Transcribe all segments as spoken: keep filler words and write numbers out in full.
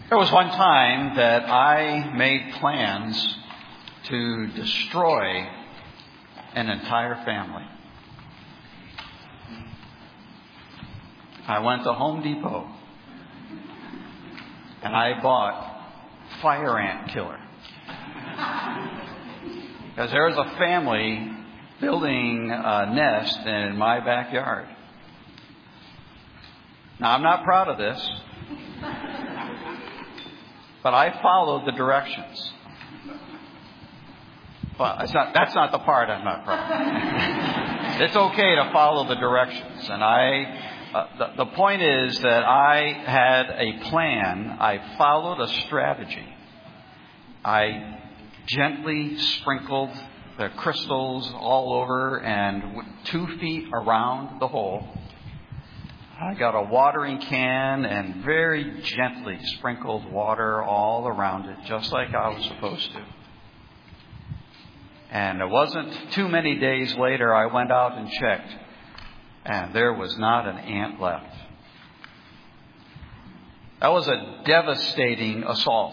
There was one time that I made plans to destroy an entire family. I went to Home Depot and I bought fire ant killer. Because there was a family building a nest in my backyard. Now, I'm not proud of this, but I followed the directions. Well, it's not, that's not the part I'm not proud of. It's okay to follow the directions. And I, uh, the, the point is that I had a plan. I followed a strategy. I gently sprinkled the crystals all over and two feet around the hole. I got a watering can and very gently sprinkled water all around it, just like I was supposed to. And it wasn't too many days later, I went out and checked, and there was not an ant left. That was a devastating assault.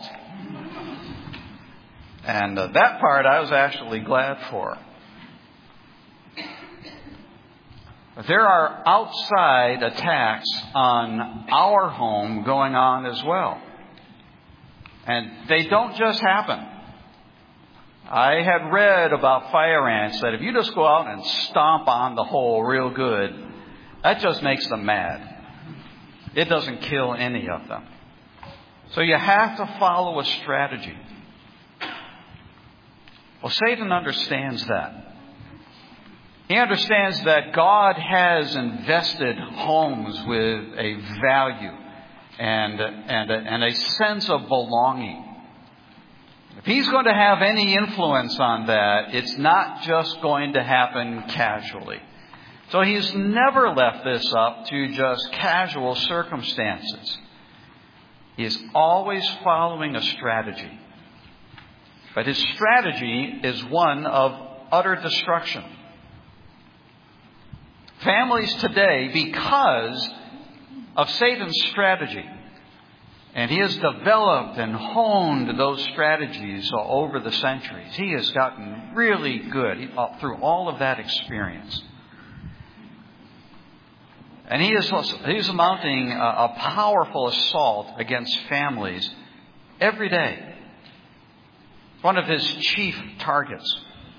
And uh, that part I was actually glad for. But there are outside attacks on our home going on as well. And they don't just happen. I had read about fire ants that if you just go out and stomp on the hole real good, that just makes them mad. It doesn't kill any of them. So you have to follow a strategy. Well, Satan understands that. He understands that God has invested homes with a value and, and, a, and a sense of belonging. If he's going to have any influence on that, it's not just going to happen casually. So he's never left this up to just casual circumstances. He is always following a strategy. But his strategy is one of utter destruction. Families today, because of Satan's strategy, and he has developed and honed those strategies over the centuries. He has gotten really good through all of that experience. And he is he is mounting a, a powerful assault against families every day. One of his chief targets.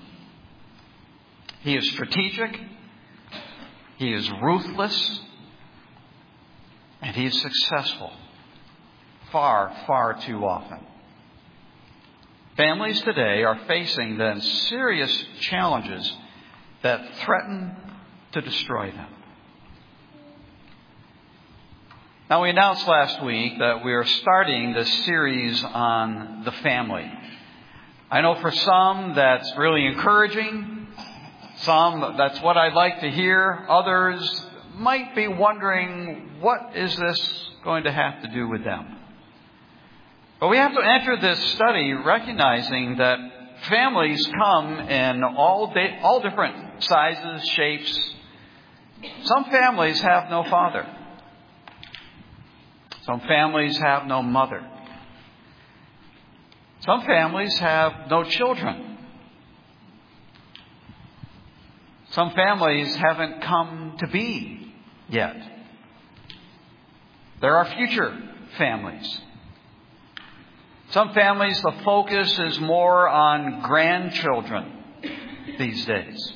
He is strategic. He is ruthless. And he is successful. Far, far too often. Families today are facing then serious challenges that threaten to destroy them. Now, we announced last week that we are starting this series on the family. I know for some that's really encouraging. Some, that's what I'd like to hear. Others might be wondering, what is this going to have to do with them? But we have to enter this study recognizing that families come in all da- all different sizes, shapes. Some families have no father. Some families have no mother. Some families have no children. Some families haven't come to be yet. There are future families. Some families, the focus is more on grandchildren these days.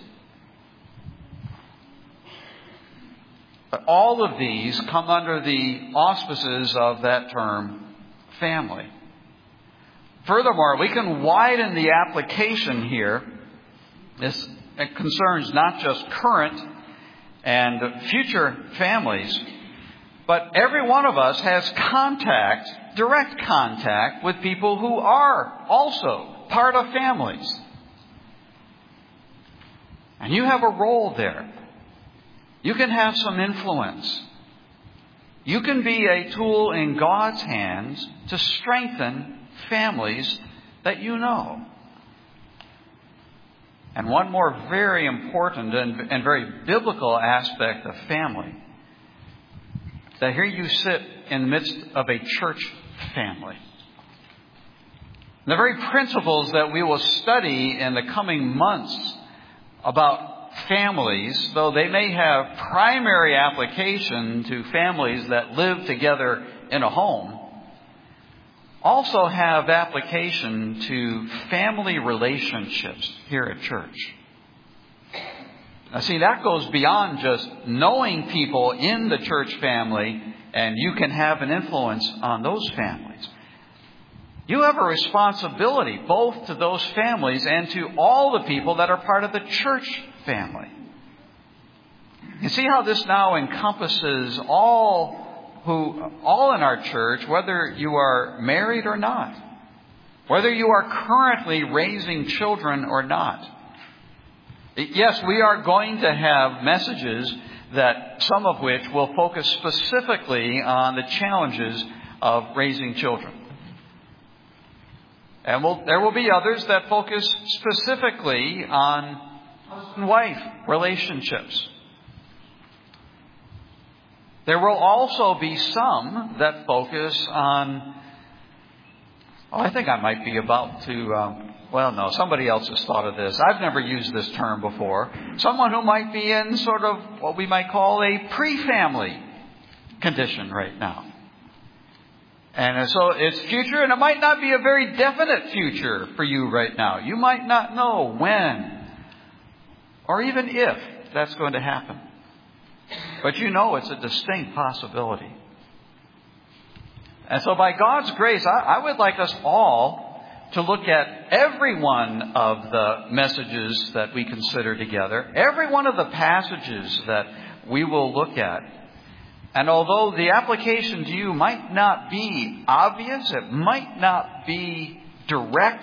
But all of these come under the auspices of that term, family. Furthermore, we can widen the application here. This concerns not just current and future families, but every one of us has contact, direct contact with people who are also part of families. And you have a role there. You can have some influence. You can be a tool in God's hands to strengthen families that you know. And one more very important and, and very biblical aspect of family, that here you sit in the midst of a church family. The very principles that we will study in the coming months about families, though they may have primary application to families that live together in a home, also have application to family relationships here at church. Now see, that goes beyond just knowing people in the church family, and you can have an influence on those families. You have a responsibility both to those families and to all the people that are part of the church family. You see how this now encompasses all who, all in our church, whether you are married or not, whether you are currently raising children or not. Yes, we are going to have messages that some of which will focus specifically on the challenges of raising children. And we'll, there will be others that focus specifically on husband-wife relationships. There will also be some that focus on, oh, I think I might be about to, um, well, no, somebody else has thought of this. I've never used this term before. Someone who might be in sort of what we might call a pre-family condition right now. And so it's future, and it might not be a very definite future for you right now. You might not know when or even if that's going to happen. But you know it's a distinct possibility. And so by God's grace, I, I would like us all to look at every one of the messages that we consider together, every one of the passages that we will look at. And although the application to you might not be obvious, it might not be direct,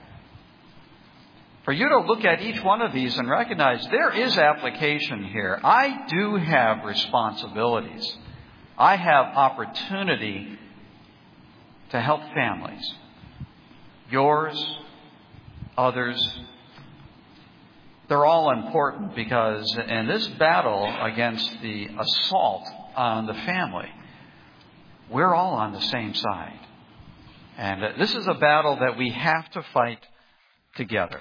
for you to look at each one of these and recognize there is application here. I do have responsibilities. I have opportunity to help families. Yours, others. They're all important because in this battle against the assault on the family, we're all on the same side. And this is a battle that we have to fight together.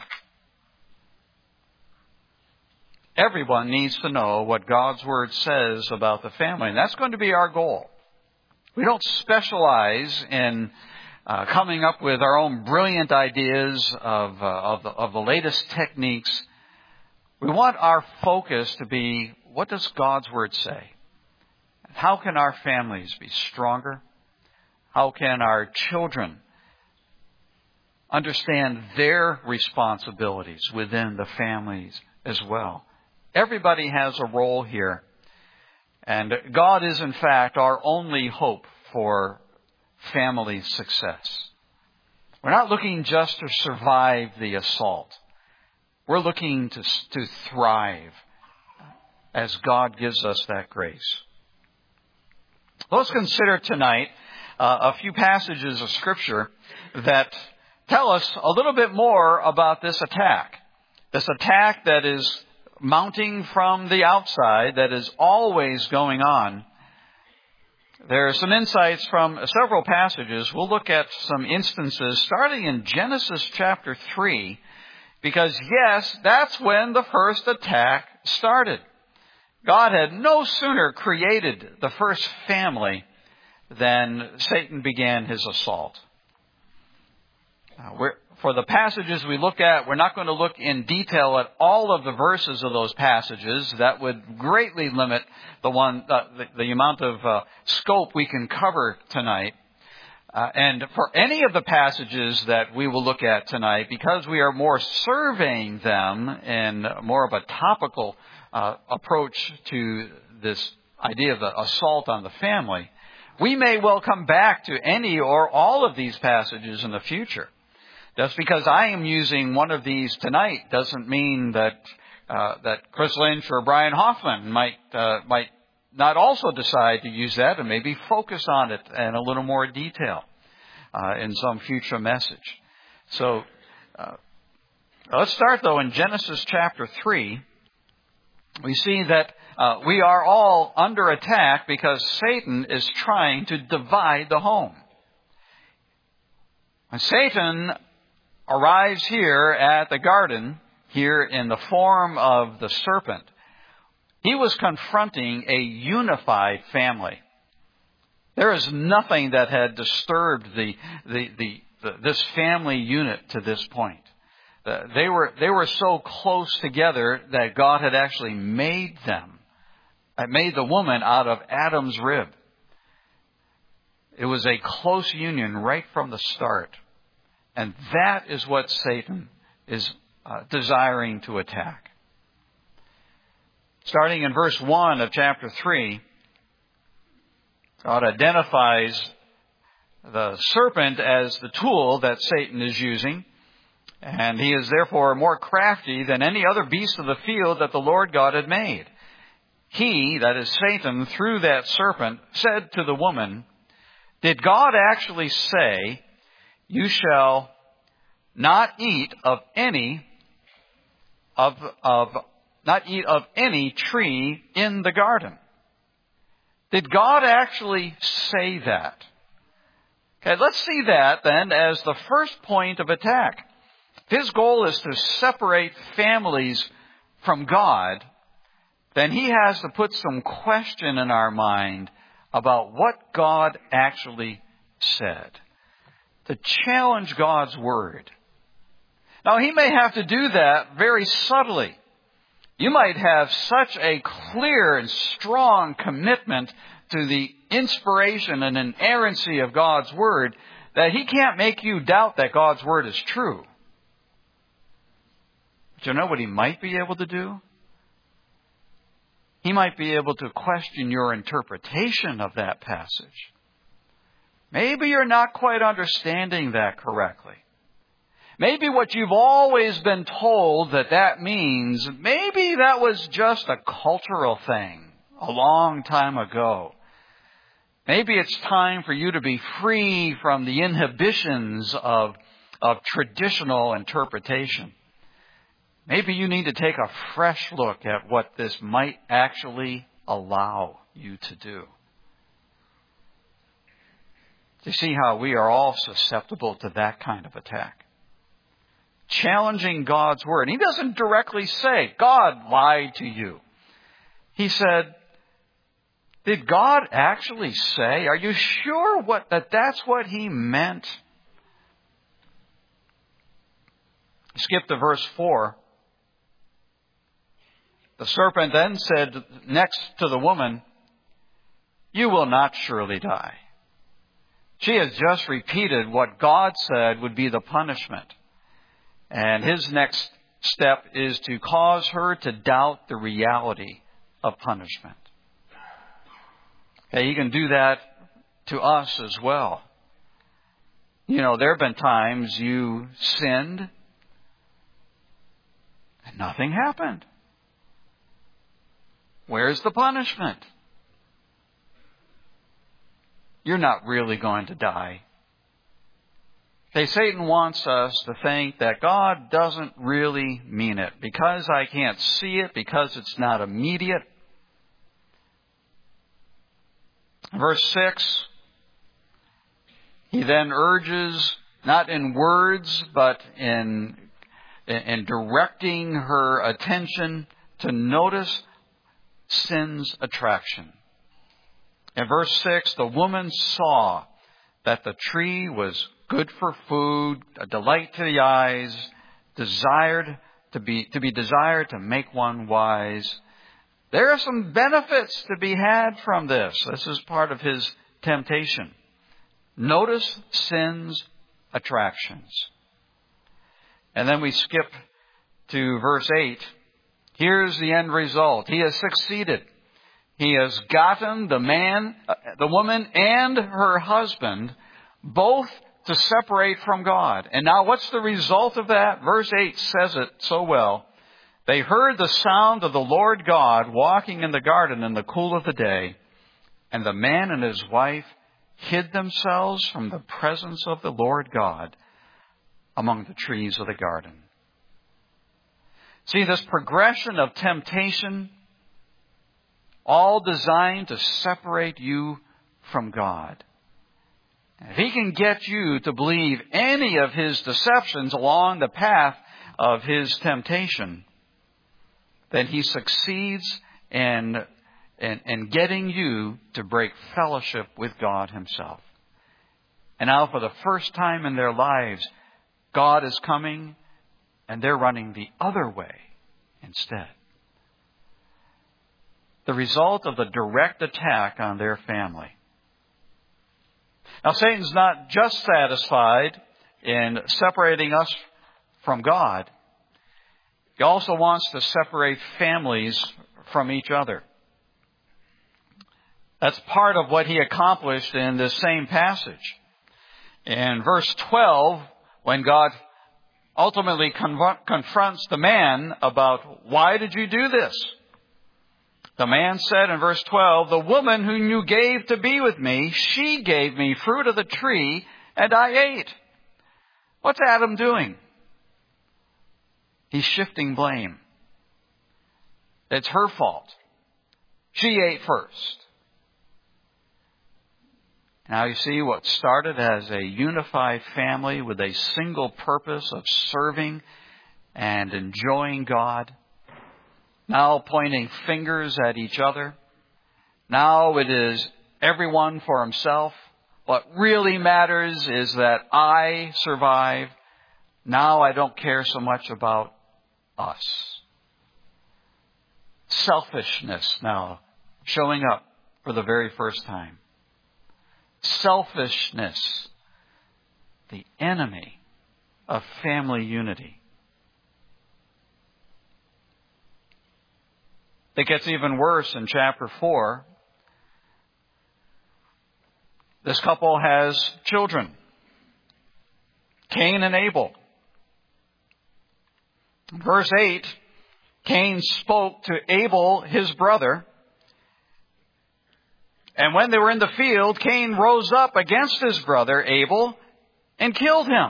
Everyone needs to know what God's Word says about the family, and that's going to be our goal. We don't specialize in uh, coming up with our own brilliant ideas of, uh, of, the, of the latest techniques. We want our focus to be, what does God's Word say? How can our families be stronger? How can our children understand their responsibilities within the families as well? Everybody has a role here. And God is, in fact, our only hope for family success. We're not looking just to survive the assault. We're looking to, to thrive as God gives us that grace. Let's consider tonight uh, a few passages of Scripture that tell us a little bit more about this attack. This attack that is mounting from the outside, that is always going on. There are some insights from several passages. We'll look at some instances starting in Genesis chapter three, because yes, that's when the first attack started. God had no sooner created the first family than Satan began his assault. Now, we're, for the passages we look at, we're not going to look in detail at all of the verses of those passages. That would greatly limit the one uh, the, the amount of uh, scope we can cover tonight. Uh, and for any of the passages that we will look at tonight, because we are more surveying them in more of a topical uh, approach to this idea of the assault on the family, we may well come back to any or all of these passages in the future. Just because I am using one of these tonight doesn't mean that uh, that Chris Lynch or Brian Hoffman might uh, might not also decide to use that and maybe focus on it in a little more detail uh, in some future message. So uh, let's start though in Genesis chapter three. We see that uh, we are all under attack because Satan is trying to divide the home. And Satan arrives here at the garden, here in the form of the serpent. He was confronting a unified family. There is nothing that had disturbed the, the, the, the this family unit to this point. Uh, they were they were so close together that God had actually made them, uh, made the woman out of Adam's rib. It was a close union right from the start. And that is what Satan is uh, desiring to attack. Starting in verse one of chapter three, God identifies the serpent as the tool that Satan is using. And he is therefore more crafty than any other beast of the field that the Lord God had made. He, that is Satan, through that serpent, said to the woman, "Did God actually say, 'You shall not eat of any of of not eat of any tree in the garden?'" Did God actually say that? Okay, let's see that then as the first point of attack. His goal is to separate families from God. Then he has to put some question in our mind about what God actually said, to challenge God's word. Now, he may have to do that very subtly. You might have such a clear and strong commitment to the inspiration and inerrancy of God's word that he can't make you doubt that God's word is true. But you know what he might be able to do? He might be able to question your interpretation of that passage. Maybe you're not quite understanding that correctly. Maybe what you've always been told that that means, maybe that was just a cultural thing a long time ago. Maybe it's time for you to be free from the inhibitions of, of traditional interpretation. Maybe you need to take a fresh look at what this might actually allow you to do. You see how we are all susceptible to that kind of attack. Challenging God's word. He doesn't directly say, God lied to you. He said, did God actually say? Are you sure what that that's what he meant? Skip to verse four. The serpent then said next to the woman, "You will not surely die." She has just repeated what God said would be the punishment. And his next step is to cause her to doubt the reality of punishment. Okay, he can do that to us as well. You know, there have been times you sinned and nothing happened. Where's the punishment? You're not really going to die. Okay, Satan wants us to think that God doesn't really mean it because I can't see it, because it's not immediate. Verse six, he then urges, not in words, but in, in directing her attention to notice sin's attraction. In verse six, the woman saw that the tree was good for food, a delight to the eyes, desired to be, to be desired to make one wise. There are some benefits to be had from this. This is part of his temptation. Notice sin's attractions. And then we skip to verse eight. Here's the end result. He has succeeded. He has gotten the man, the woman, and her husband both to separate from God. And now what's the result of that? Verse eight says it so well. They heard the sound of the Lord God walking in the garden in the cool of the day, and the man and his wife hid themselves from the presence of the Lord God among the trees of the garden. See, this progression of temptation, all designed to separate you from God. If he can get you to believe any of his deceptions along the path of his temptation, then he succeeds in, in, in getting you to break fellowship with God himself. And now for the first time in their lives, God is coming and they're running the other way instead. The result of the direct attack on their family. Now, Satan's not just satisfied in separating us from God. He also wants to separate families from each other. That's part of what he accomplished in this same passage. In verse twelve, when God ultimately confronts the man about, why did you do this? The man said in verse twelve, the woman whom you gave to be with me, she gave me fruit of the tree, and I ate. What's Adam doing? He's shifting blame. It's her fault. She ate first. Now you see what started as a unified family with a single purpose of serving and enjoying God, now pointing fingers at each other. Now it is everyone for himself. What really matters is that I survive. Now I don't care so much about us. Selfishness now showing up for the very first time. Selfishness, the enemy of family unity. It gets even worse in chapter four. This couple has children, Cain and Abel. In verse eight, Cain spoke to Abel, his brother. And when they were in the field, Cain rose up against his brother Abel and killed him.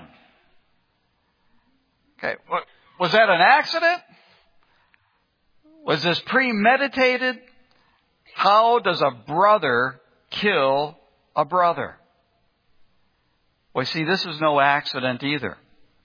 Okay, was that an accident? Was this premeditated? How does a brother kill a brother? Well, see, this is no accident either.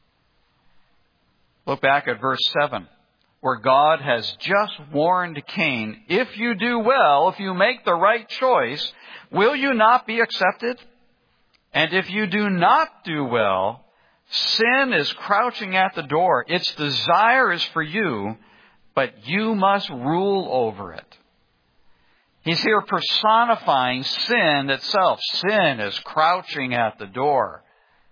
Look back at verse seven, where God has just warned Cain, if you do well, if you make the right choice, will you not be accepted? And if you do not do well, sin is crouching at the door. Its desire is for you, but you must rule over it. He's here personifying sin itself. Sin is crouching at the door.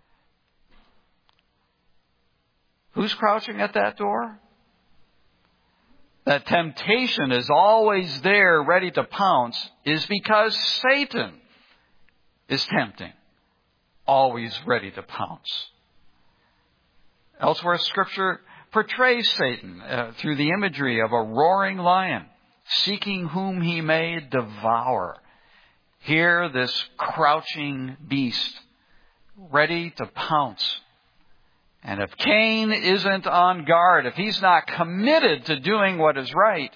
Who's crouching at that door? That temptation is always there, ready to pounce, is because Satan is tempting, always ready to pounce. Elsewhere, Scripture portrays Satan uh, through the imagery of a roaring lion, seeking whom he may devour. Here, this crouching beast, ready to pounce. And if Cain isn't on guard, if he's not committed to doing what is right,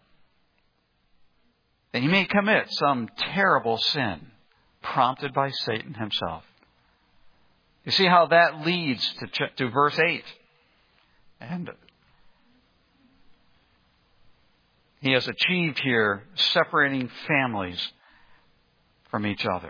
then he may commit some terrible sin prompted by Satan himself. You see how that leads to, to verse eight. And he has achieved here separating families from each other.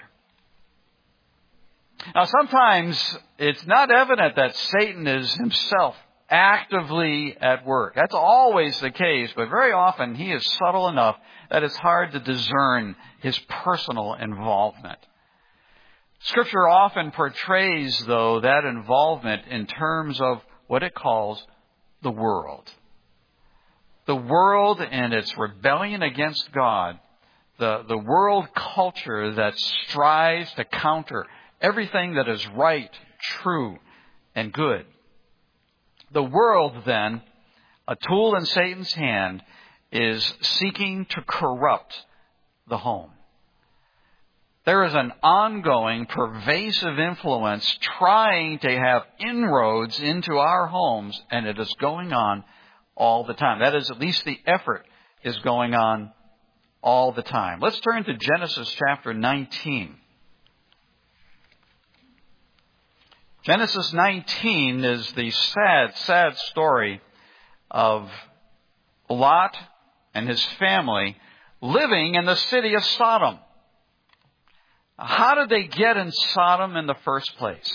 Now, sometimes it's not evident that Satan is himself actively at work. That's always the case, but very often he is subtle enough that it's hard to discern his personal involvement. Scripture often portrays, though, that involvement in terms of what it calls the world. The world and its rebellion against God, the, the world culture that strives to counter everything that is right, true, and good. The world, then, a tool in Satan's hand, is seeking to corrupt the home. There is an ongoing, pervasive influence trying to have inroads into our homes, and it is going on all the time. That is, at least the effort is going on all the time. Let's turn to Genesis chapter nineteen. Genesis nineteen is the sad, sad story of Lot and his family living in the city of Sodom. How did they get in Sodom in the first place?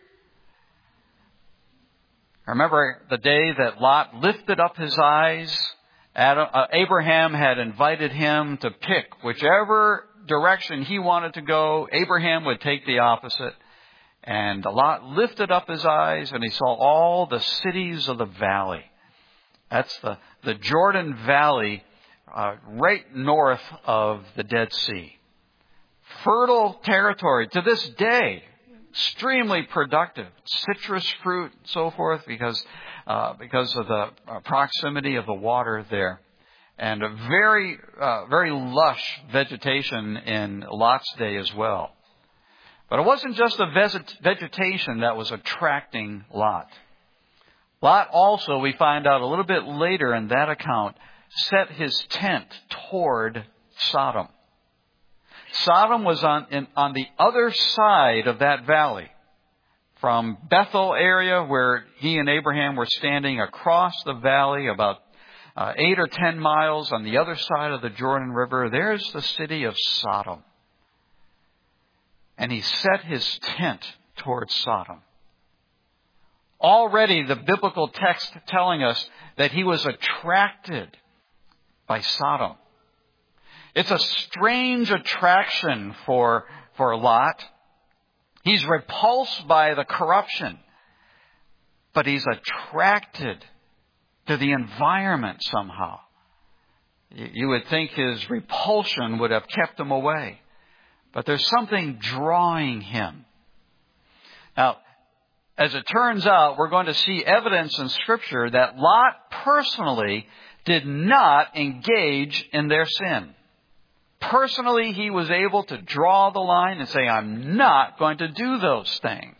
Remember the day that Lot lifted up his eyes? Adam, uh, Abraham had invited him to pick whichever direction he wanted to go. Abraham would take the opposite. And Lot lifted up his eyes and he saw all the cities of the valley. That's the, the Jordan Valley, uh, right north of the Dead Sea. Fertile territory to this day. Extremely productive. Citrus fruit and so forth because, uh, because of the proximity of the water there. And a very, uh, very lush vegetation in Lot's day as well. But it wasn't just the vegetation that was attracting Lot. Lot also, we find out a little bit later in that account, set his tent toward Sodom. Sodom was on, in, on the other side of that valley. From Bethel area where he and Abraham were standing across the valley about uh, eight or ten miles on the other side of the Jordan River, there's the city of Sodom. And he set his tent toward Sodom. Already the biblical text telling us that he was attracted by Sodom. It's a strange attraction for, for Lot. He's repulsed by the corruption, but he's attracted to the environment somehow. You would think his repulsion would have kept him away, but there's something drawing him. Now, as it turns out, we're going to see evidence in Scripture that Lot personally did not engage in their sin. Personally, he was able to draw the line and say, I'm not going to do those things.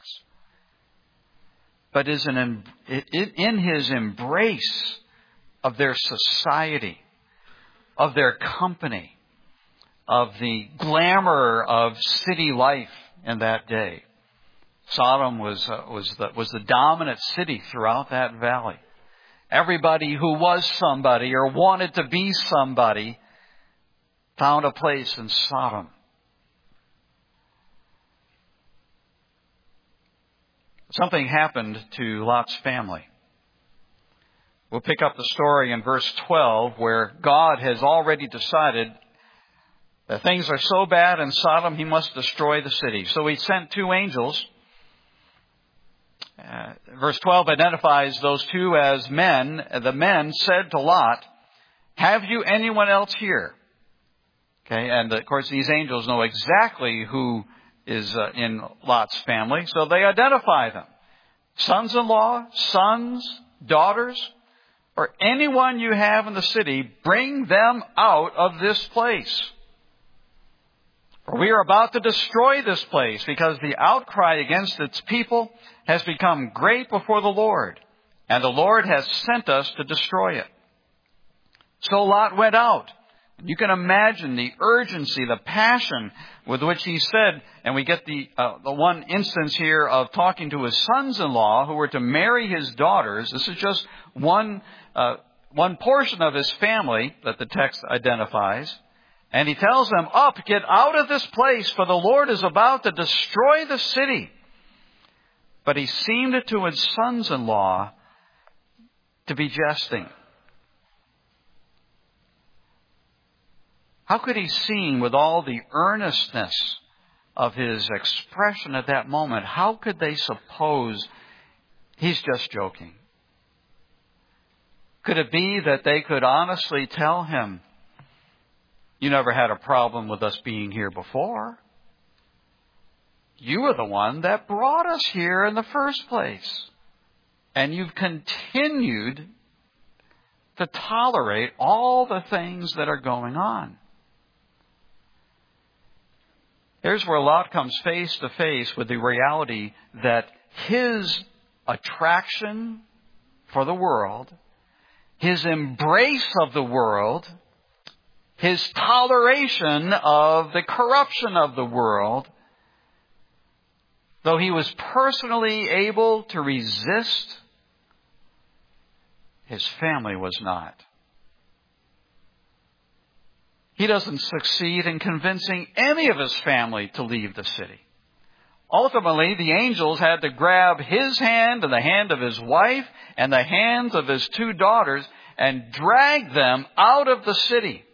But in his embrace of their society, of their company, of the glamour of city life in that day, Sodom was uh, was the was the dominant city throughout that valley. Everybody who was somebody or wanted to be somebody found a place in Sodom. Something happened to Lot's family. We'll pick up the story in verse twelve, where God has already decided that things are so bad in Sodom, he must destroy the city. So he sent two angels. Uh, verse twelve identifies those two as men. The men said to Lot, have you anyone else here? Okay, and of course these angels know exactly who is uh, in Lot's family, so they identify them. Sons-in-law, sons, daughters, or anyone you have in the city, bring them out of this place. For we are about to destroy this place because the outcry against its people has become great before the Lord, and the Lord has sent us to destroy it. So Lot went out. You can imagine the urgency, the passion with which he said, and we get the uh, the one instance here of talking to his sons-in-law who were to marry his daughters. This is just one uh, one portion of his family that the text identifies. And he tells them, up, get out of this place, for the Lord is about to destroy the city. But he seemed to his sons-in-law to be jesting. How could he seem with all the earnestness of his expression at that moment? How could they suppose he's just joking? Could it be that they could honestly tell him, you never had a problem with us being here before. You were the one that brought us here in the first place. And you've continued to tolerate all the things that are going on. Here's where Lot comes face to face with the reality that his attraction for the world, his embrace of the world, his toleration of the corruption of the world though he was personally able to resist, his family was not. He doesn't succeed in convincing any of his family to leave the city. Ultimately, the angels had to grab his hand and the hand of his wife and the hands of his two daughters and drag them out of the city.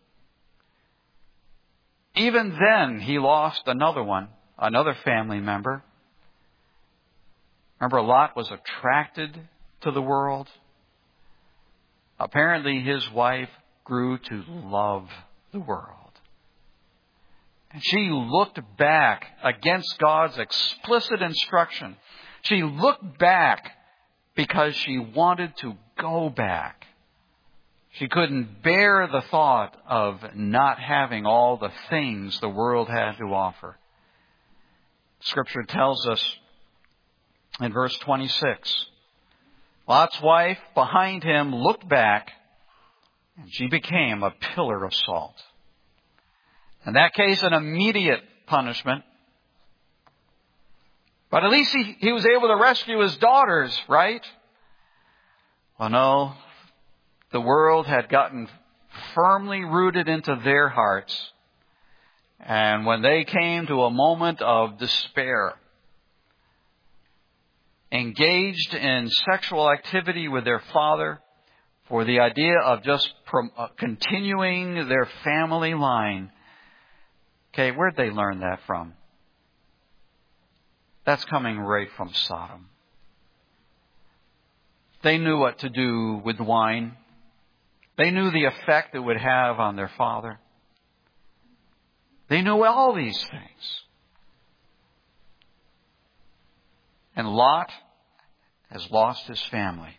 Even then, he lost another one, another family member. Remember, Lot was attracted to the world. Apparently, his wife grew to love the world. And she looked back against God's explicit instruction. She looked back because she wanted to go back. She couldn't bear the thought of not having all the things the world had to offer. Scripture tells us in verse twenty-six, Lot's wife behind him looked back, and she became a pillar of salt. In that case, an immediate punishment. But at least he, he was able to rescue his daughters, right? Well, no. The world had gotten firmly rooted into their hearts. And when they came to a moment of despair, engaged in sexual activity with their father for the idea of just continuing their family line, okay, where'd they learn that from? That's coming right from Sodom. They knew what to do with wine. They knew the effect it would have on their father. They knew all these things. And Lot has lost his family.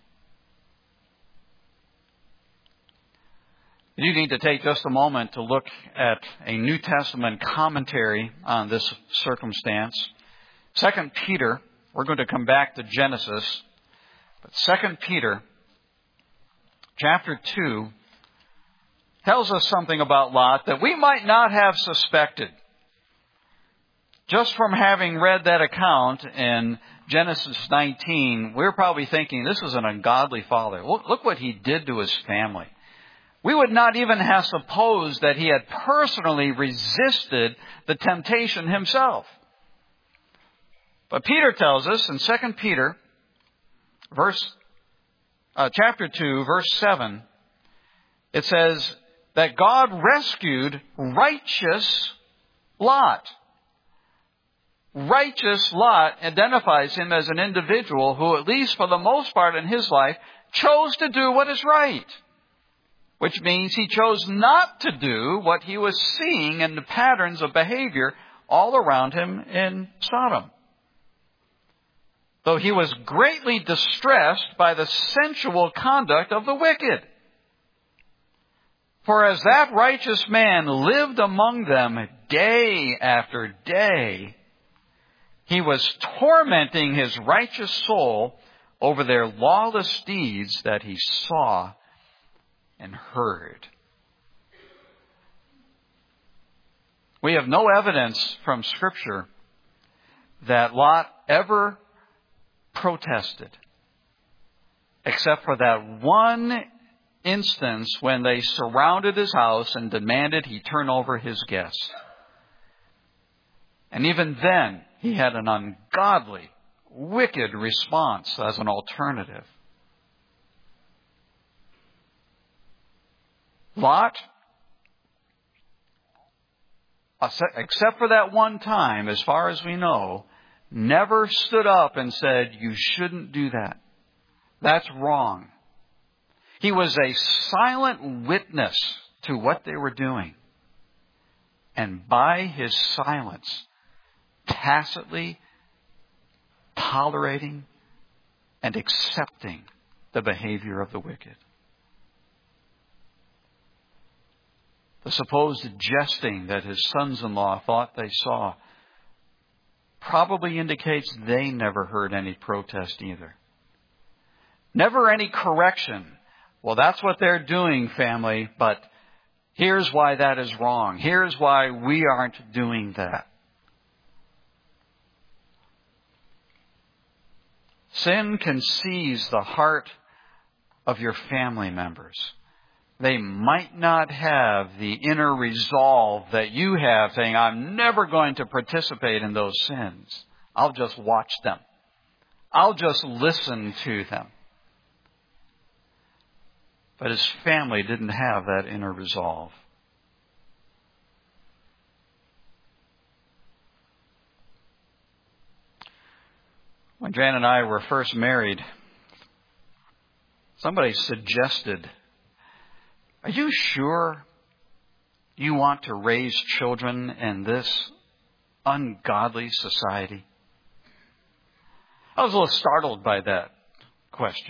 You need to take just a moment to look at a New Testament commentary on this circumstance. Second Peter, we're going to come back to Genesis, but Second Peter chapter two tells us something about Lot that we might not have suspected. Just from having read that account in Genesis nineteen, we're probably thinking this is an ungodly father. Look, look what he did to his family. We would not even have supposed that he had personally resisted the temptation himself. But Peter tells us in Second Peter, verse, uh, chapter two, verse seven, it says that God rescued righteous Lot. Righteous Lot identifies him as an individual who, at least for the most part in his life, chose to do what is right. Which means he chose not to do what he was seeing in the patterns of behavior all around him in Sodom. Though he was greatly distressed by the sensual conduct of the wicked. For as that righteous man lived among them day after day, he was tormenting his righteous soul over their lawless deeds that he saw and heard. We have no evidence from Scripture that Lot ever protested, except for that one instance when they surrounded his house and demanded he turn over his guests. And even then, he had an ungodly, wicked response as an alternative. Lot, except for that one time, as far as we know, never stood up and said, you shouldn't do that. That's wrong. He was a silent witness to what they were doing. And by his silence, tacitly tolerating and accepting the behavior of the wicked. The supposed jesting that his sons-in-law thought they saw probably indicates they never heard any protest either. Never any correction. Well, that's what they're doing, family, but here's why that is wrong. Here's why we aren't doing that. sin can seize the heart of your family members. They might not have the inner resolve that you have, saying, I'm never going to participate in those sins. I'll just watch them. I'll just listen to them. But his family didn't have that inner resolve. When Jan and I were first married, somebody suggested, are you sure you want to raise children in this ungodly society? I was a little startled by that question.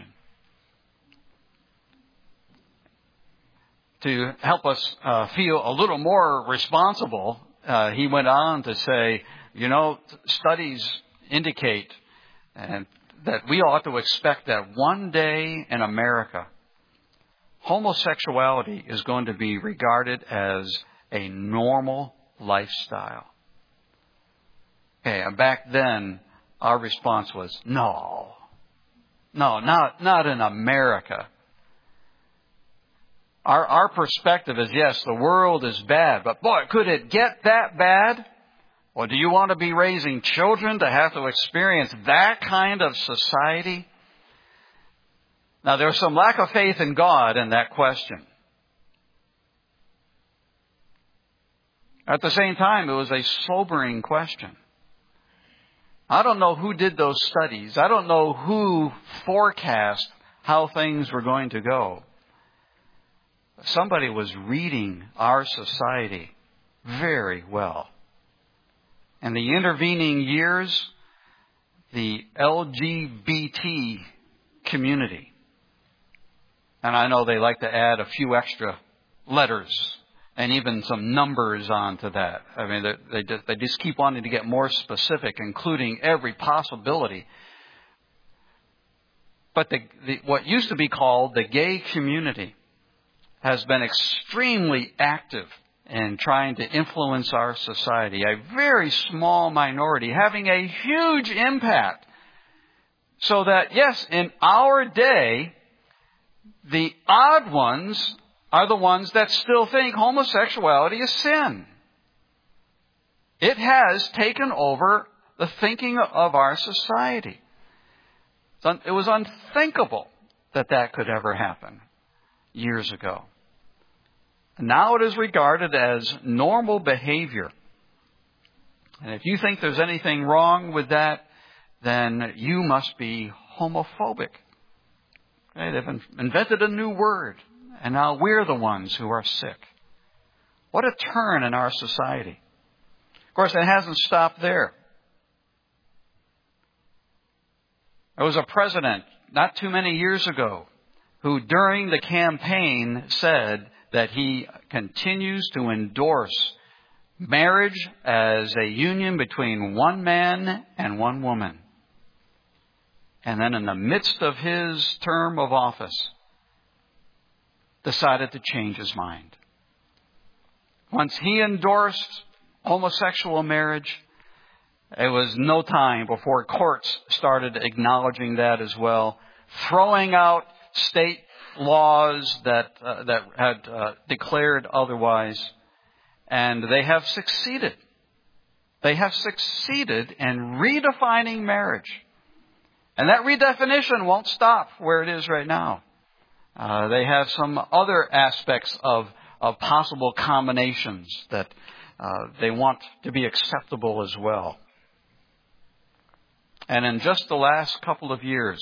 To help us uh, feel a little more responsible, uh, he went on to say, you know, studies indicate and that we ought to expect that one day in America, homosexuality is going to be regarded as a normal lifestyle. Okay, and back then, our response was, no. No, not, not in America. Our, our perspective is, yes, the world is bad, but boy, could it get that bad? Well, do you want to be raising children to have to experience that kind of society? Now, there's some lack of faith in God in that question. At the same time, it was a sobering question. I don't know who did those studies. I don't know who forecast how things were going to go. Somebody was reading our society very well. In the intervening years, the L G B T community, and I know they like to add a few extra letters and even some numbers onto that. I mean, they, they, just, they just keep wanting to get more specific, including every possibility. But the, the, what used to be called the gay community has been extremely active in trying to influence our society. A very small minority having a huge impact. So that, yes, in our day, the odd ones are the ones that still think homosexuality is sin. It has taken over the thinking of our society. It was unthinkable that that could ever happen years ago. Now it is regarded as normal behavior. And if you think there's anything wrong with that, then you must be homophobic. Okay? They've invented a new word, and now we're the ones who are sick. What a turn in our society. Of course, it hasn't stopped there. There was a president not too many years ago who during the campaign said that he continues to endorse marriage as a union between one man and one woman. And then in the midst of his term of office, decided to change his mind. Once he endorsed homosexual marriage, it was no time before courts started acknowledging that as well, throwing out state laws that uh, that had uh, declared otherwise, and they have succeeded. They have succeeded in redefining marriage, and that redefinition won't stop where it is right now. Uh, they have some other aspects of of possible combinations that uh, they want to be acceptable as well. And in just the last couple of years,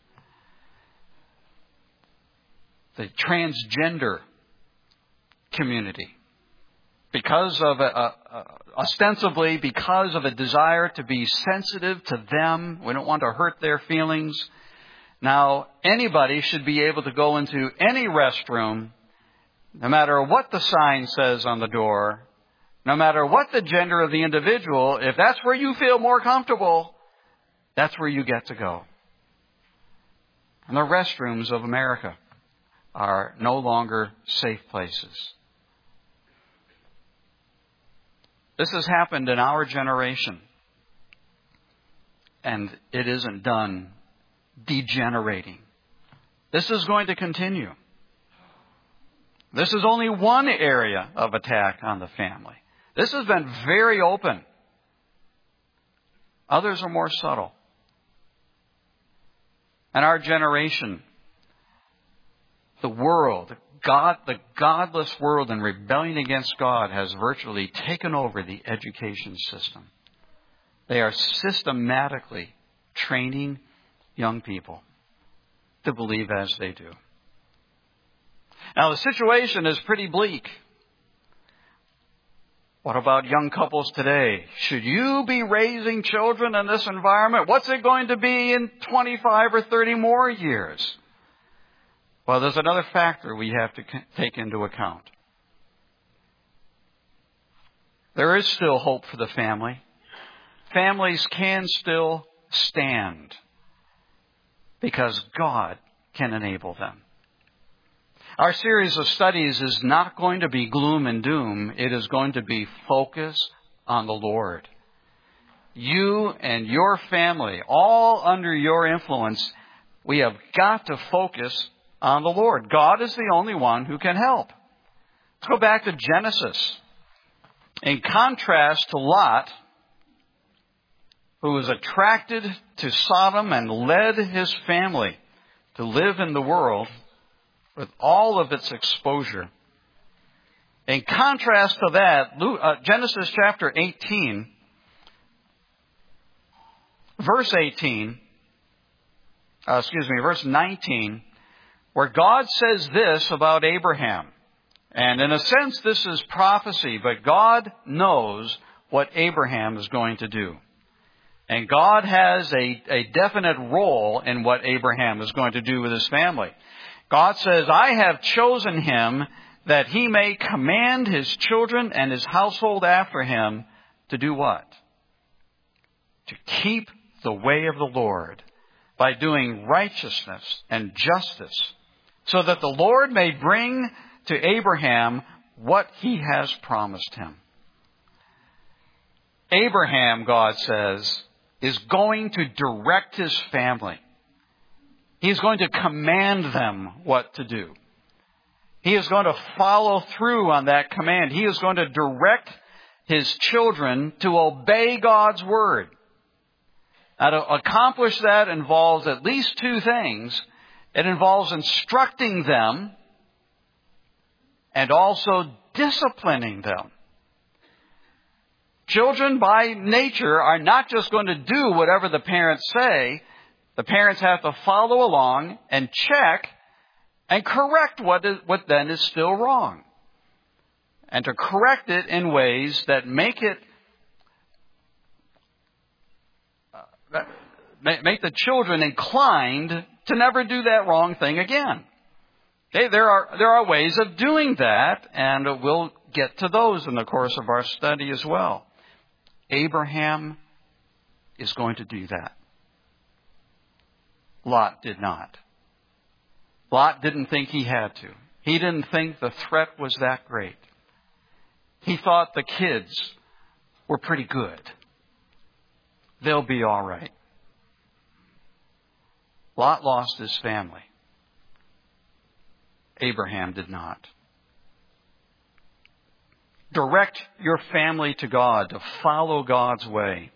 the transgender community, because of a, a, a, ostensibly because of a desire to be sensitive to them, we don't want to hurt their feelings. Now, anybody should be able to go into any restroom, no matter what the sign says on the door, no matter what the gender of the individual. If that's where you feel more comfortable, that's where you get to go. And the restrooms of America are no longer safe places. This has happened in our generation, and it isn't done degenerating. This is going to continue. This is only one area of attack on the family. This has been very open. Others are more subtle. And our generation, the world, God, the godless world in rebellion against God has virtually taken over the education system. They are systematically training young people to believe as they do. Now, the situation is pretty bleak. What about young couples today? Should you be raising children in this environment? What's it going to be in twenty-five or thirty more years? Well, there's another factor we have to take into account. There is still hope for the family. Families can still stand because God can enable them. Our series of studies is not going to be gloom and doom. It is going to be focus on the Lord. You and your family, all under your influence, we have got to focus on the Lord. God is the only one who can help. Let's go back to Genesis. In contrast to Lot, who was attracted to Sodom and led his family to live in the world with all of its exposure. In contrast to that, Genesis chapter eighteen, verse eighteen, uh, excuse me, verse nineteen, where God says this about Abraham. And in a sense, this is prophecy, but God knows what Abraham is going to do. And God has a, a definite role in what Abraham is going to do with his family. God says, I have chosen him that he may command his children and his household after him to do what? To keep the way of the Lord by doing righteousness and justice, so that the Lord may bring to Abraham what he has promised him. Abraham, God says, is going to direct his family. He's going to command them what to do. He is going to follow through on that command. He is going to direct his children to obey God's word. Now, to accomplish that involves at least two things. It involves instructing them and also disciplining them. Children by nature are not just going to do whatever the parents say. The parents have to follow along and check and correct what is, what then is still wrong. And to correct it in ways that make it, uh, make the children inclined to never do that wrong thing again. Okay, there are, there are ways of doing that, and we'll get to those in the course of our study as well. Abraham is going to do that. Lot did not. Lot didn't think he had to. He didn't think the threat was that great. He thought the kids were pretty good. They'll be all right. Lot lost his family. Abraham did not. Direct your family to God, to follow God's way.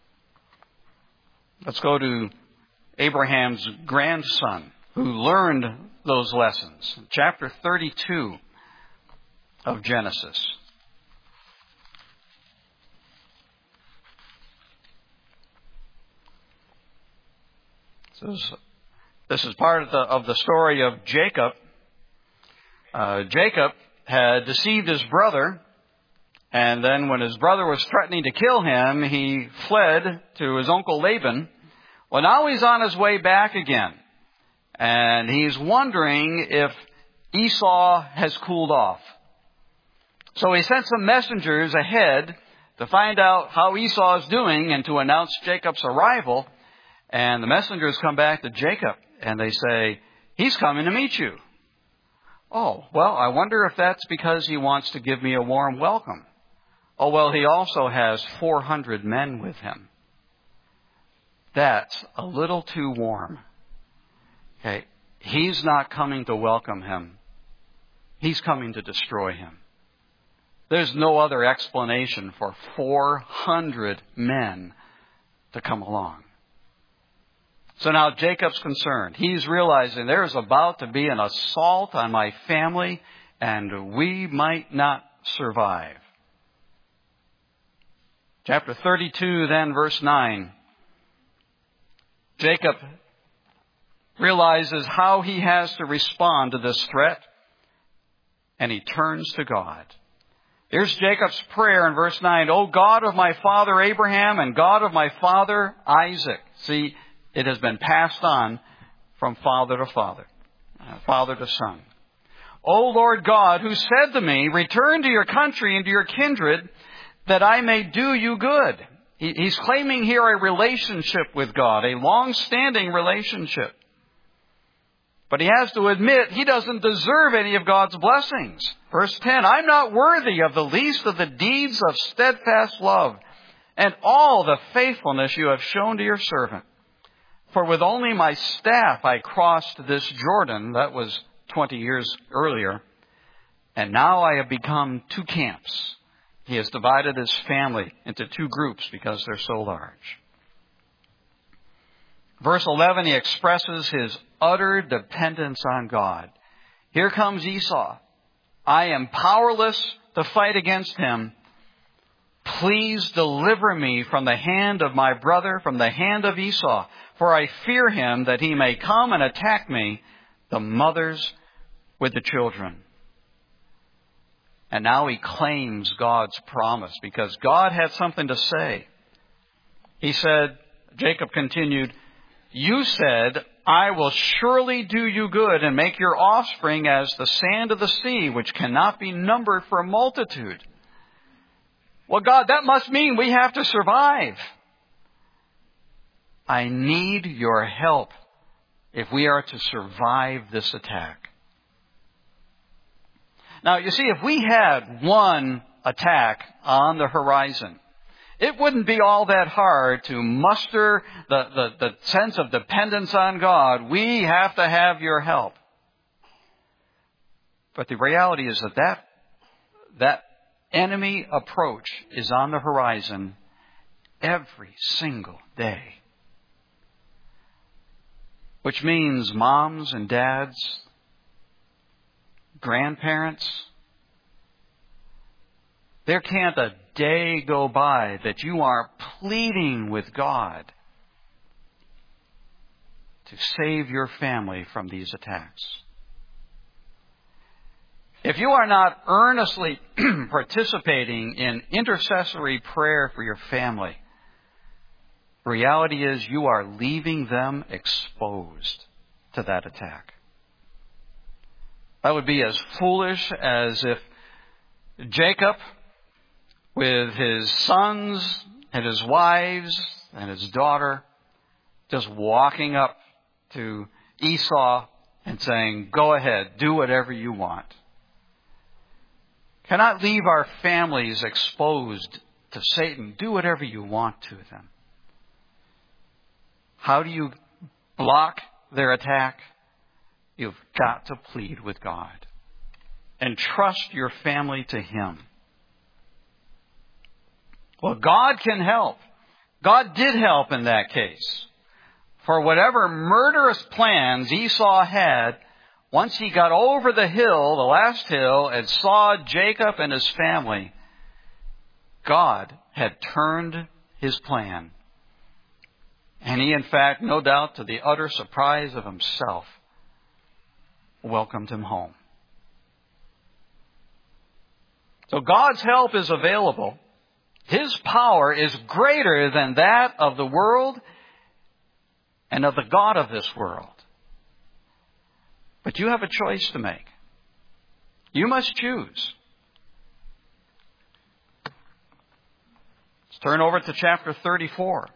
Let's go to Abraham's grandson, who learned those lessons. Chapter thirty-two of Genesis. This is, this is part of the, of the story of Jacob. Uh, Jacob had deceived his brother, and then when his brother was threatening to kill him, he fled to his uncle Laban. Well, now he's on his way back again, and he's wondering if Esau has cooled off. So he sent some messengers ahead to find out how Esau is doing and to announce Jacob's arrival. And the messengers come back to Jacob, and they say, he's coming to meet you. Oh, well, I wonder if that's because he wants to give me a warm welcome. Oh, well, he also has four hundred men with him. That's a little too warm Okay, he's not coming to welcome him. He's coming to destroy him. There's no other explanation for four hundred men to come along. So now Jacob's concerned. He's realizing there's about to be an assault on my family, and we might not survive. Chapter thirty-two, then, verse nine. Jacob realizes how he has to respond to this threat, and he turns to God. Here's Jacob's prayer in verse nine. O God of my father Abraham and God of my father Isaac. See, it has been passed on from father to father, uh, father to son. O Lord God, who said to me, return to your country and to your kindred, that I may do you good. He, he's claiming here a relationship with God, a long-standing relationship. But he has to admit he doesn't deserve any of God's blessings. Verse ten, I'm not worthy of the least of the deeds of steadfast love and all the faithfulness you have shown to your servant. For with only my staff I crossed this Jordan, that was twenty years earlier, and now I have become two camps. He has divided his family into two groups because they're so large. Verse eleven, he expresses his utter dependence on God. Here comes Esau. I am powerless to fight against him. Please deliver me from the hand of my brother, from the hand of Esau, for I fear him that he may come and attack me, the mothers with the children. And now he claims God's promise because God had something to say. He said, Jacob continued, you said, I will surely do you good and make your offspring as the sand of the sea, which cannot be numbered for a multitude. Well, God, that must mean we have to survive. I need your help if we are to survive this attack. Now, you see, if we had one attack on the horizon, it wouldn't be all that hard to muster the, the, the sense of dependence on God. We have to have your help. But the reality is that that, that enemy approach is on the horizon every single day. Which means moms and dads, grandparents, there can't a day go by that you are pleading with God to save your family from these attacks. If you are not earnestly participating in intercessory prayer for your family, the reality is you are leaving them exposed to that attack. That would be as foolish as if Jacob, with his sons and his wives and his daughter, just walking up to Esau and saying, go ahead, do whatever you want. Cannot leave our families exposed to Satan. Do whatever you want to them. How do you block their attack? You've got to plead with God and trust your family to Him. Well, God can help. God did help in that case. For whatever murderous plans Esau had, once he got over the hill, the last hill, and saw Jacob and his family, God had turned his plan. And he, in fact, no doubt to the utter surprise of himself, welcomed him home. So God's help is available. His power is greater than that of the world and of the God of this world. But you have a choice to make. You must choose. Let's turn over to chapter thirty-four.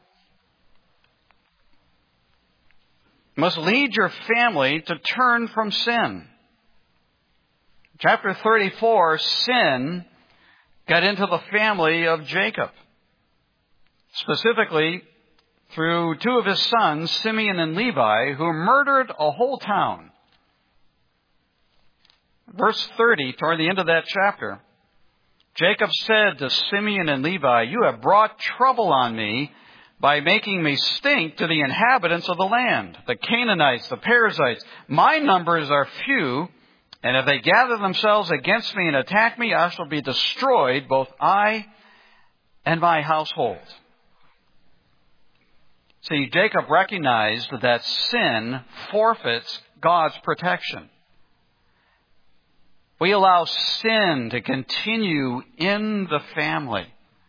You must lead your family to turn from sin. Chapter thirty-four, sin got into the family of Jacob. Specifically, through two of his sons, Simeon and Levi, who murdered a whole town. Verse thirty, toward the end of that chapter, Jacob said to Simeon and Levi, "You have brought trouble on me by making me stink to the inhabitants of the land, the Canaanites, the Perizzites. My numbers are few, and if they gather themselves against me and attack me, I shall be destroyed, both I and my household." See, Jacob recognized that sin forfeits God's protection. We allow sin to continue in the family,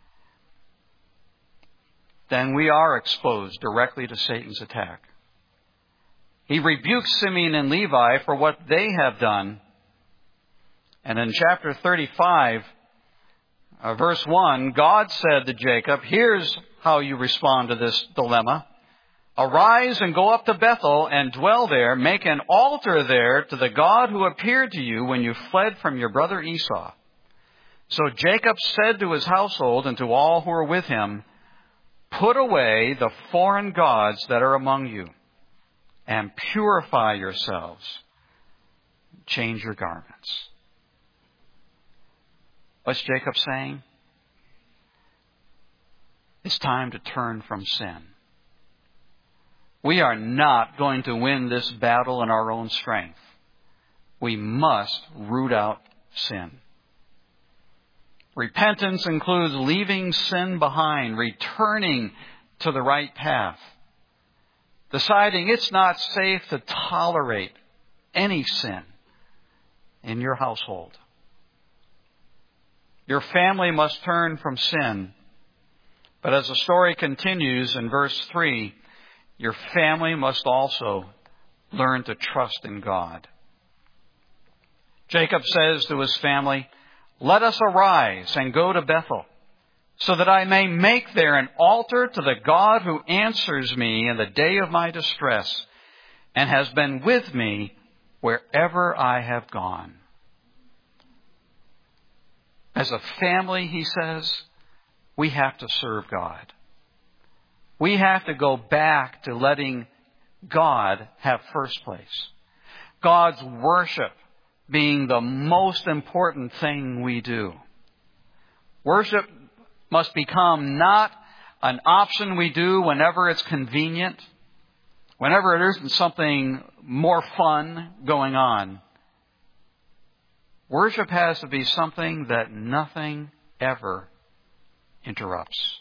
then we are exposed directly to Satan's attack. He rebukes Simeon and Levi for what they have done. And in chapter thirty-five, uh, verse one, God said to Jacob, "Here's how you respond to this dilemma. Arise and go up to Bethel and dwell there. Make an altar there to the God who appeared to you when you fled from your brother Esau." So Jacob said to his household and to all who were with him, "Put away the foreign gods that are among you, and purify yourselves. Change your garments." What's Jacob saying? It's time to turn from sin. We are not going to win this battle in our own strength. We must root out sin. Repentance includes leaving sin behind, returning to the right path, deciding it's not safe to tolerate any sin in your household. Your family must turn from sin. But as the story continues in verse three, your family must also learn to trust in God. Jacob says to his family, "Let us arise and go to Bethel, so that I may make there an altar to the God who answers me in the day of my distress and has been with me wherever I have gone." As a family, he says, we have to serve God. We have to go back to letting God have first place. God's worship being the most important thing we do. Worship must become not an option we do whenever it's convenient, whenever there isn't something more fun going on. Worship has to be something that nothing ever interrupts.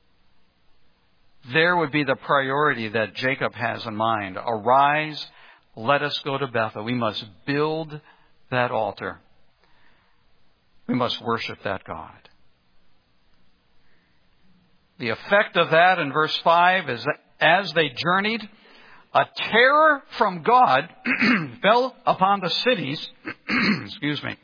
There would be the priority that Jacob has in mind. Arise, let us go to Bethel. We must build that altar. We must worship that God. The effect of that in verse five is that as they journeyed, a terror from God fell upon the cities. Excuse me.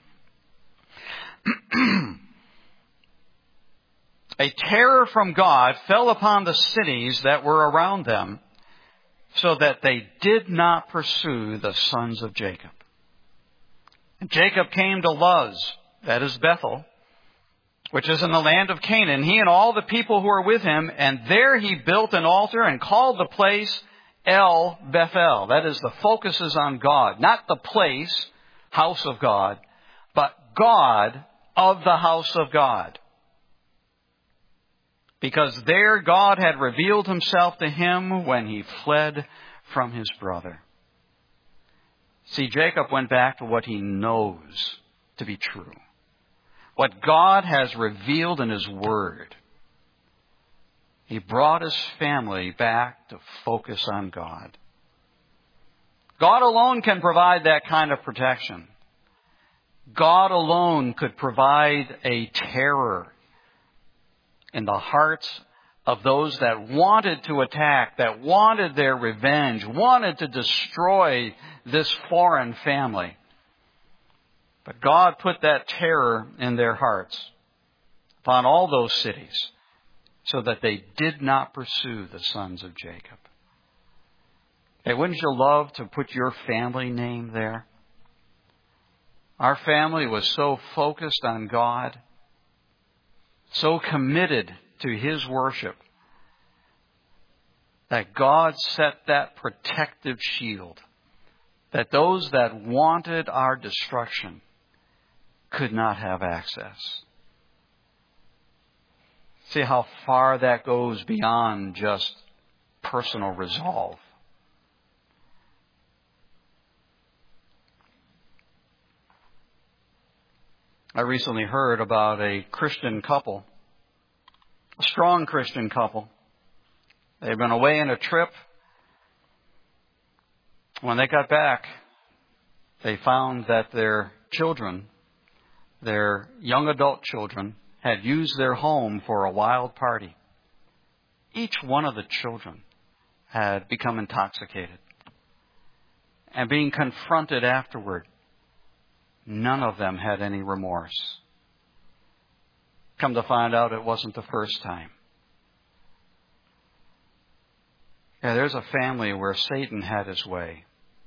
A terror from God fell upon the cities that were around them, so that they did not pursue the sons of Jacob. And Jacob came to Luz, that is Bethel, which is in the land of Canaan, he and all the people who were with him, and there he built an altar and called the place El Bethel. That is, the focus is on God. Not the place, house of God, but God of the house of God. Because there God had revealed himself to him when he fled from his brother. See, Jacob went back to what he knows to be true. What God has revealed in his word. He brought his family back to focus on God. God alone can provide that kind of protection. God alone could provide a terror in the hearts of those that wanted to attack, that wanted their revenge, wanted to destroy this foreign family. But God put that terror in their hearts upon all those cities so that they did not pursue the sons of Jacob. Hey, wouldn't you love to put your family name there? Our family was so focused on God, so committed to His worship, that God set that protective shield, that those that wanted our destruction could not have access. See how far that goes beyond just personal resolve. I recently heard about a Christian couple, a strong Christian couple. They'd been away on a trip. When they got back, they found that their children, their young adult children, had used their home for a wild party. Each one of the children had become intoxicated. And being confronted afterward, none of them had any remorse. Come to find out, it wasn't the first time. Yeah, there's a family where Satan had his way.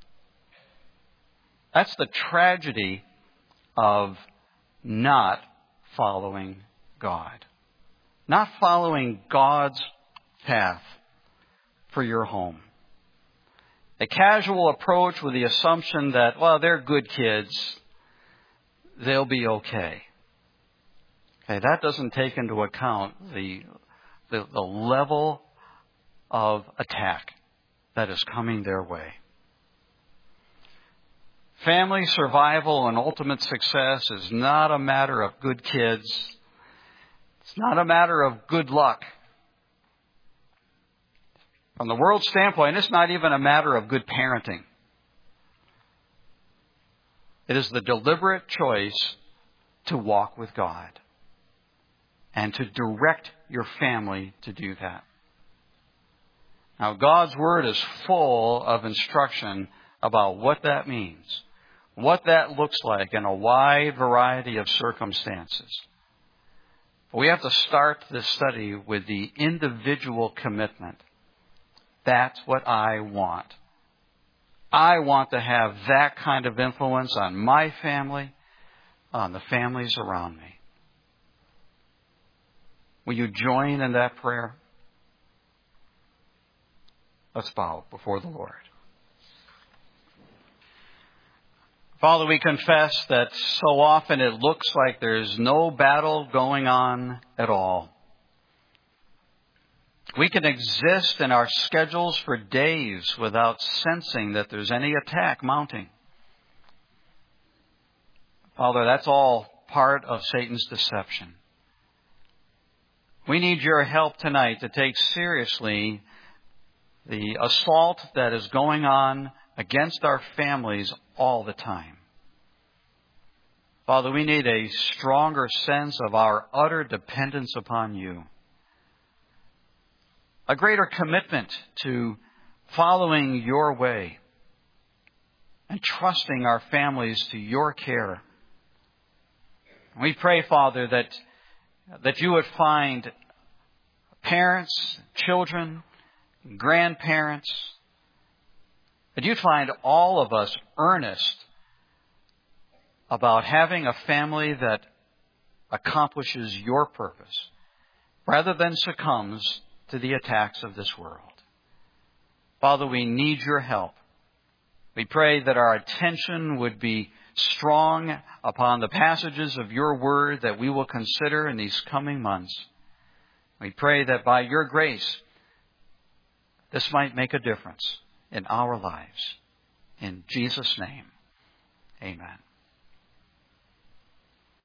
That's the tragedy of not following God. Not following God's path for your home. A casual approach with the assumption that, well, they're good kids. They'll be okay. Okay, that doesn't take into account the, the, the level of attack that is coming their way. Family survival and ultimate success is not a matter of good kids. It's not a matter of good luck. From the world's standpoint, it's not even a matter of good parenting. It is the deliberate choice to walk with God and to direct your family to do that. Now, God's Word is full of instruction about what that means, what that looks like in a wide variety of circumstances. But we have to start this study with the individual commitment. That's what I want. I want to have that kind of influence on my family, on the families around me. Will you join in that prayer? Let's bow before the Lord. Father, we confess that so often it looks like there's no battle going on at all. We can exist in our schedules for days without sensing that there's any attack mounting. Father, that's all part of Satan's deception. We need your help tonight to take seriously the assault that is going on against our families all the time. Father, we need a stronger sense of our utter dependence upon you. A greater commitment to following your way and trusting our families to your care. We pray, Father, that, that you would find parents, children, grandparents, that you'd find all of us earnest about having a family that accomplishes your purpose rather than succumbs to the attacks of this world. Father, we need your help. We pray that our attention would be strong upon the passages of your word that we will consider in these coming months. We pray that by your grace, this might make a difference in our lives. In Jesus' name, amen.